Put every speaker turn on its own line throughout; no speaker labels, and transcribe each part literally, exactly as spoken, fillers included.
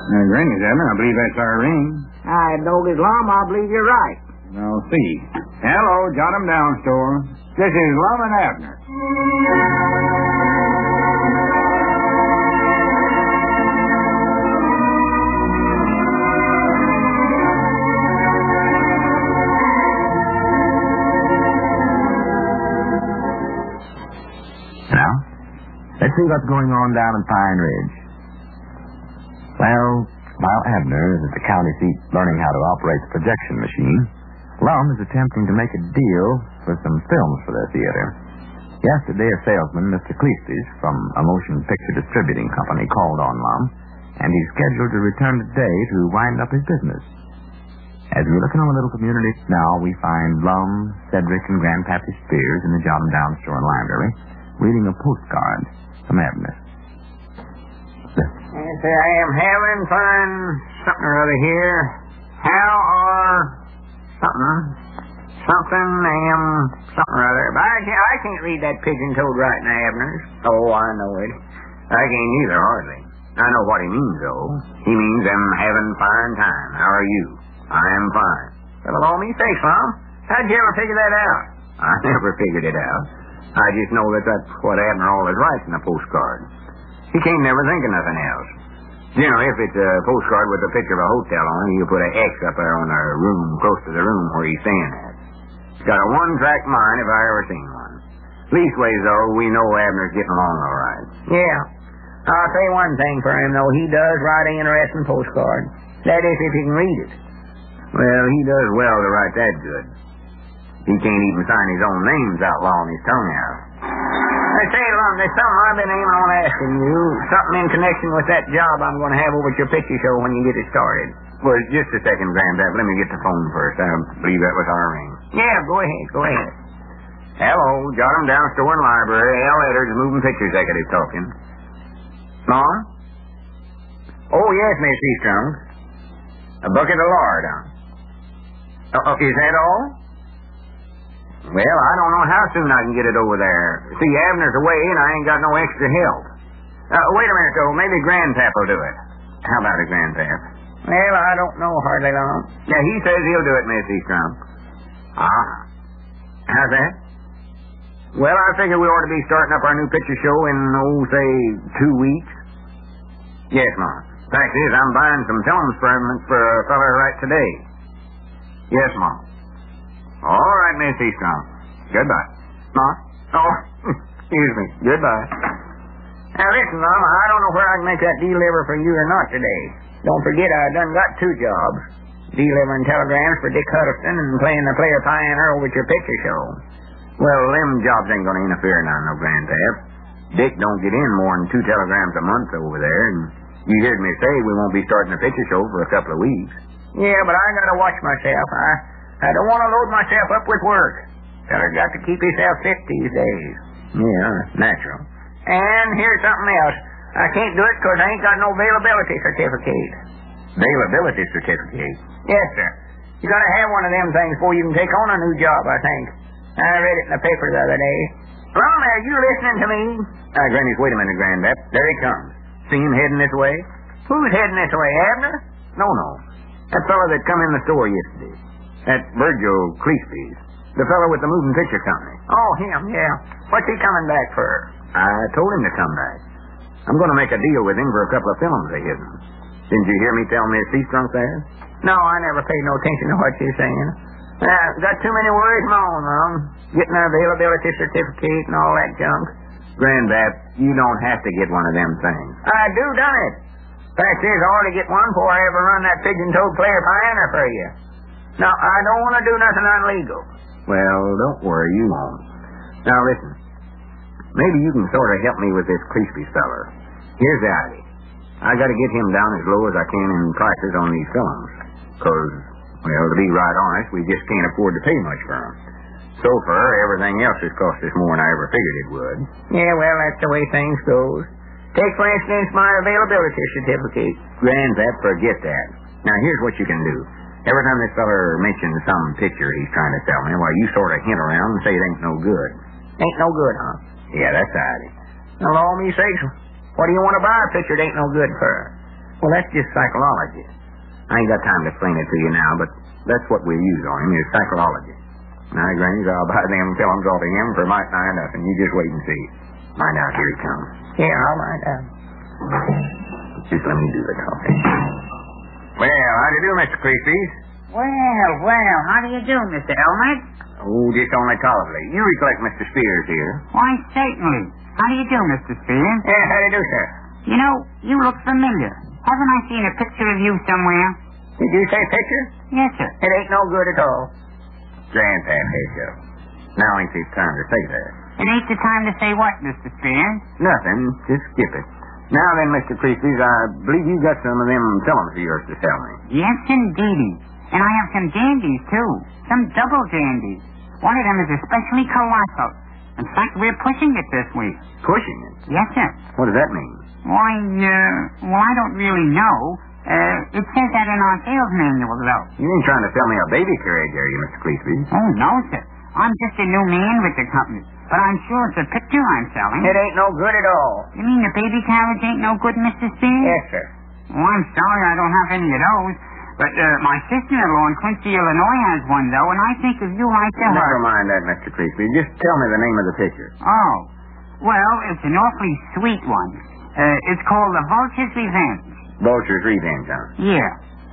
Uh, Granny's, Abner. I believe that's our ring.
I dog Lum, I believe you're right.
I'll see. Hello, jot 'em down, store. This is Lum and Abner.
Now, let's see what's going on down in Pine Ridge. Well, while Abner is at the county seat learning how to operate the projection machine, Lum is attempting to make a deal for some films for their theater. Yesterday, a salesman, Mister Cleestis, from a motion picture distributing company, called on Lum, and he's scheduled to return today to wind up his business. As we look in our little community now, we find Lum, Cedric, and Grandpappy Spears in the Jot 'em Down store and library, reading a postcard from Abner.
Yes, sir, I am having fun, something or other here. How are something, something, am, something or other. But I can't, I can't read that pigeon-toed writing, Abner's. Oh, I know it.
I can't either, hardly. I know what he means, though. He means I'm having fine time. How are you? I am fine.
Well, all me sakes, Lum. How'd you ever figure that out?
I never figured it out. I just know that that's what Abner always writes in a postcard. He can't never think of nothing else. Generally, if it's a postcard with a picture of a hotel on it, he'll put an X up there on the room, close to the room where he's staying at. He's got a one-track mind if I ever seen one. Leastways, though, we know Abner's getting along all right.
Yeah. I'll say one thing for him, though. He does write an interesting postcard. That is, if he can read it.
Well, he does well to write that good. He can't even sign his own names out long his tongue out.
I say, Lum, there's something I've been aiming on asking you. Something in connection with that job I'm going to have over at your picture show when you get it started.
Well, just a second, Granddad. Let me get the phone first. I believe that was our ring.
Yeah, go ahead, go ahead.
Hello, Jot 'em Down store and library. Al Edders, moving picture executive talking. Mom? Oh, yes, Miss Eastrom. A bucket of lard, huh? Uh, is that all? Well, I don't know how soon I can get it over there. See, Abner's away, and I ain't got no extra help. Uh, wait a minute, though. Maybe Grandpap will do it. How about it, Grandpap?
Well, I don't know hardly, Lum.
Yeah, he says he'll do it, Miss Eastrom. Ah. How's that? Well, I figure we ought to be starting up our new picture show in, oh, say, two weeks. Yes, Mom. Fact is, I'm buying some film experiments for a feller right today. Yes, Mom. All right, Miss Eastrom. Goodbye. Mom? Oh, excuse me. Goodbye.
Now, listen, Lum, I don't know where I can make that deliver for you or not today. Don't forget, I done got two jobs. Delivering telegrams for Dick Huddleston and playing the player pioneer over at your picture show.
Well, them jobs ain't going to interfere now, no, Grandpap. Dick don't get in more than two telegrams a month over there, and you heard me say we won't be starting a picture show for a couple of weeks.
Yeah, but I got to watch myself. I... I don't want to load myself up with work. Feller's got to keep himself fit these days.
Yeah, natural.
And here's something else. I can't do it because I ain't got no availability certificate.
Availability certificate?
Yes, sir. You got to have one of them things before you can take on a new job, I think. I read it in the paper the other day. Lum, are you listening to me?
Uh, Granny, wait a minute, Granddad. There he comes. See him heading this way?
Who's heading this way, Abner?
No, no. That fellow that come in the store yesterday. That Virgil Cleestis. The fellow with the moving picture company.
Oh, him, yeah. What's he coming back for?
I told him to come back. I'm going to make a deal with him for a couple of films of his. Didn't you hear me tell Miss Eastrom that?
No, I never paid no attention to what you're saying. Uh, got too many worries of my own, Lum. Getting an availability certificate and all that junk.
Granddad, you don't have to get one of them things.
I do done it. Fact is, I ought to get one before I ever run that pigeon-toed player pioneer for you. Now, I don't want to do nothing unlegal.
Well, don't worry, you won't. Now, listen. Maybe you can sort of help me with this Cleestis feller. Here's the idea. I got to get him down as low as I can in prices on these films. Because, well, to be right honest, we just can't afford to pay much for them. So far, everything else has cost us more than I ever figured it would.
Yeah, well, that's the way things goes. Take, for instance, my availability certificate.
Granddad, forget that. Now, here's what you can do. Every time this feller mentions some picture he's trying to sell me, well, you sort of hint around and say it ain't no good.
Ain't no good, huh?
Yeah, that's the idea.
Now, all me sakes, what do you want to buy a picture that ain't no good for?
Well, that's just psychology. I ain't got time to explain it to you now, but that's what we use on him, is psychology. Now, Granny, I'll buy them films off of him for might nigh nothing. You just wait and see. Mind out, here he comes.
Yeah, I'll mind out.
Just let me do the talking. Well, how do you do, Mister Creasy?
Well, well, how do you do, Mister Elmet?
Oh, just only tolerably. You recollect Mister Spears here.
Why, certainly. How do you do, Mister Spears?
Yeah, how do you do, sir?
You know, you look familiar. Haven't I seen a picture of you somewhere?
Did you say picture?
Yes, sir.
It ain't no good at all. Grandpap hates you. Now ain't the time to say that.
It ain't the time to say what, Mister Spears?
Nothing. Just skip it. Now then, Mister Creasy, I believe you got some of them films of yours to sell me.
Yes, indeedy. And I have some dandies, too. Some double dandies. One of them is especially colossal. In fact, we're pushing it this week.
Pushing it?
Yes, sir.
What does that mean?
Why, uh, well, I don't really know. Uh, it says that in our sales manual, though.
You ain't trying to sell me a baby carriage, are you, Mister Creasy?
Oh, no, sir. I'm just a new man with the company. But I'm sure it's a picture I'm selling.
It ain't no good at all.
You mean the baby carriage ain't no good, Mister Spears?
Yes, sir.
Well, I'm sorry I don't have any of those. But uh, my sister-in-law in Quincy, Illinois has one, though, and I think if you like to her...
Never mind that, Mister Creasy. Just tell me the name of the picture.
Oh. Well, it's an awfully sweet one. Uh, it's called The Vulture's Revenge.
Vulture's Revenge, huh?
Yeah.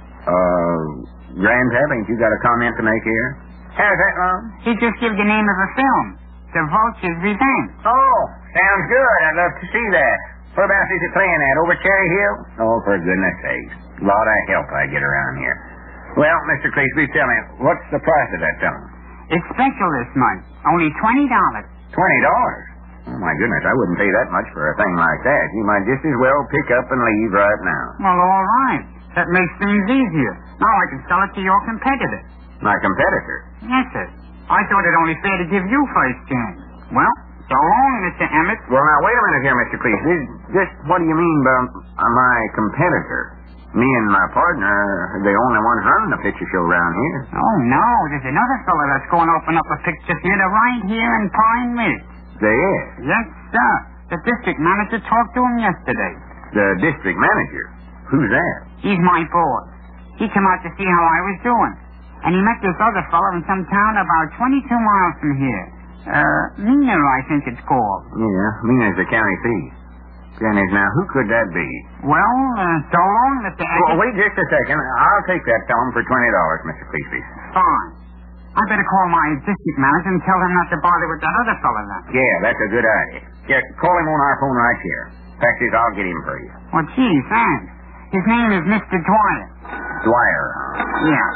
Uh, Grandpap, ain't you got a comment to make here? How's that, Mom?
He just gave the name of a film. The Vulture's Revenge.
Oh, sounds good. I'd love to see that. Whereabouts is it playing at? Over Cherry Hill? Oh, for goodness sake. A lot of help I get around here. Well, Mister Creasy, tell me, what's the price of that film?
It's special this month. Only twenty dollars.
Twenty dollars? Oh, my goodness, I wouldn't pay that much for a thing like that. You might just as well pick up and leave right now.
Well, all right. That makes things easier. Now I can sell it to your competitor.
My competitor?
Yes, sir. I thought it only fair to give you first chance. Well, so long, Mister Emmett.
Well, now, wait a minute here, Mister Creasy. Just what do you mean by uh, my competitor? Me and my partner are the only ones running the picture show around here.
Oh, no. There's another fella that's going to open up a picture theater right here in Pine Ridge.
There is?
Yes, sir. The district manager talked to him yesterday.
The district manager? Who's that?
He's my boss. He came out to see how I was doing. And he met this other fellow in some town about twenty-two miles from here. Uh, Mena, I think it's called.
Yeah, Mena's the county seat. Goodness, now, who could that be?
Well, uh, so long, Mister
Well, wait just a second. I'll take that film for twenty dollars, Mister Creasy.
Fine. I better call my district manager and tell him not to bother with that other fella then.
Yeah, that's a good idea. Yeah, call him on our phone right here. Fact is, I'll get him for you.
Well, gee, thanks. His name is Mister Dwyer.
Dwyer.
Yeah.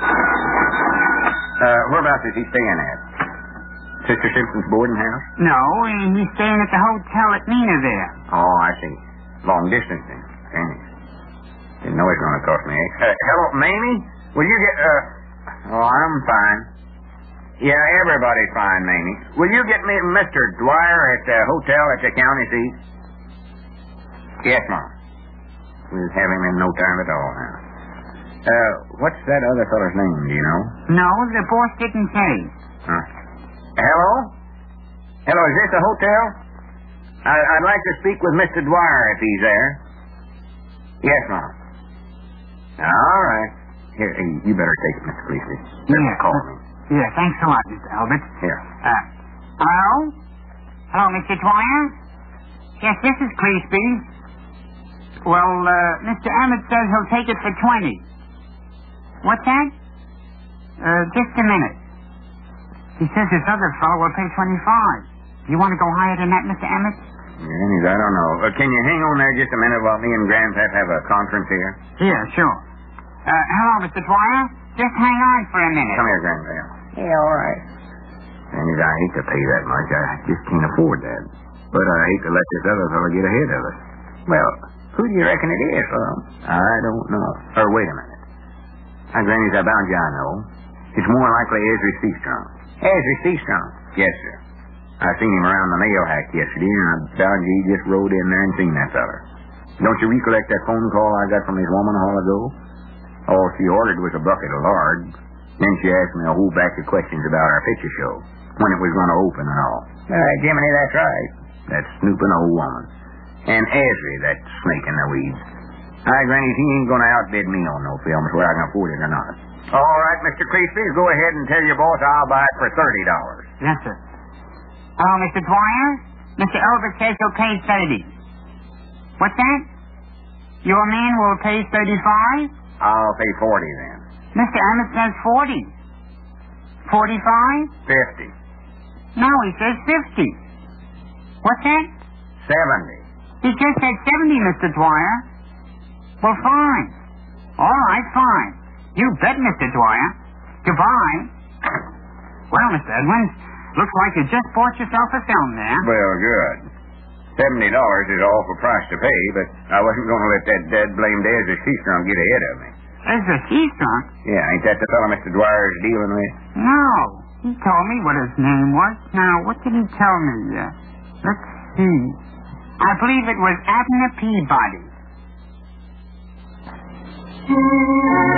Uh, whereabouts is he staying at? Sister Simpson's boarding house?
No, he's staying at the hotel at Mena there.
Oh, I see. Long distance then. Thanks. Didn't know it was going to cost me. Uh, hello, Mamie? Will you get, uh... Oh, I'm fine. Yeah, everybody's fine, Mamie. Will you get me Mister Dwyer at the hotel at the county seat? Yes, Mom. We'll have him in no time at all now. Uh, what's that other fellow's name, do you know?
No, the boss didn't say.
Huh. Hello? Hello, is this a hotel? I, I'd like to speak with Mister Dwyer if he's there. Yes, Mom. All right. Here, you better take it, Mister Creasy.
Yeah.
Call me.
Yeah, thanks a lot, Mister Albert.
Here.
Uh, hello? Hello, Mister Dwyer? Yes, this is Creasy. Well, uh, Mister Emmett says he'll take it for twenty. What's that? Uh, just a minute. He says this other fellow will pay twenty-five. You want to go higher than that, Mister Emmett?
Yes, I don't know. Uh, can you hang on there just a minute while me and Grandpap have a conference here?
Yeah, sure. Uh, hello, Mister Dwyer. Just hang on for a minute.
Come here, Grandpap.
Yeah, all right.
And I hate to pay that much. I just can't afford that. But I hate to let this other fellow get ahead of us. Well, who do you reckon it is, Phil? I don't know. Or wait a minute. Now, Granny's I bound you I know. It's more likely Ezra Seastrong. Ezra Seastrong? Yes, sir. I seen him around the mail hack yesterday, and I bound you he just rode in there and seen that feller. Don't you recollect that phone call I got from his woman a while ago? All she ordered was a bucket of lard. Then she asked me a whole batch of questions about our picture show, when it was going to open and all. All right, Jiminy, that's right. That snooping old woman. And Ezra, that snake in the weeds. I granny, he ain't gonna outbid me on no films, whether I can afford it or not. All right, Mister Creasy, go ahead and tell your boss I'll buy it for thirty dollars.
Yes, sir. Oh, Mister Dwyer, Mister Elbert says he'll pay thirty. What's that? Your man will pay thirty-five?
I'll pay forty then.
Mister Emmett says forty. Forty-five?
Fifty.
No, he says fifty. What's that?
Seventy.
He just said seventy, Mister Dwyer. Well, fine. All right, fine. You bet, Mister Dwyer. Goodbye. Well, Mister Edmonds, looks like you just bought yourself a film there.
Well, good. Seventy dollars is an awful price to pay, but I wasn't going to let that dead blamed Ezra Seastrunk get ahead of me.
Ezra Seastrunk?
Yeah, ain't that the fellow Mister Dwyer's dealing with?
No. He told me what his name was. Now, what did he tell me? Uh, let's see. I believe it was Abner Peabody.